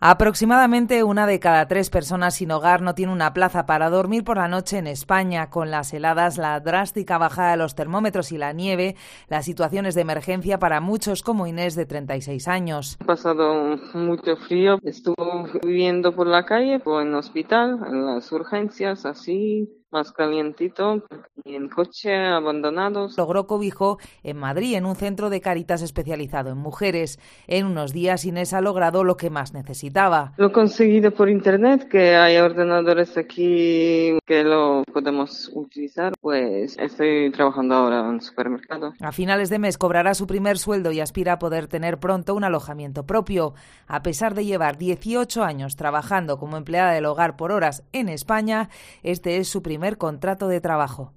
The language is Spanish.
Aproximadamente 1 de cada 3 personas sin hogar no tiene una plaza para dormir por la noche en España. Con las heladas, la drástica bajada de los termómetros y la nieve, la situación es de emergencia para muchos como Inés, de 36 años. Ha pasado mucho frío, estuvo viviendo por la calle o en hospital, en las urgencias, así, más calientito, y en coche abandonados. Logró cobijo en Madrid, en un centro de Cáritas especializado en mujeres. En unos días Inés ha logrado lo que más necesitaba. Lo he conseguido por internet, que hay ordenadores aquí que lo podemos utilizar. Pues estoy trabajando ahora en un supermercado. A finales de mes cobrará su primer sueldo y aspira a poder tener pronto un alojamiento propio. A pesar de llevar 18 años trabajando como empleada del hogar por horas en España, este es su primer contrato de trabajo.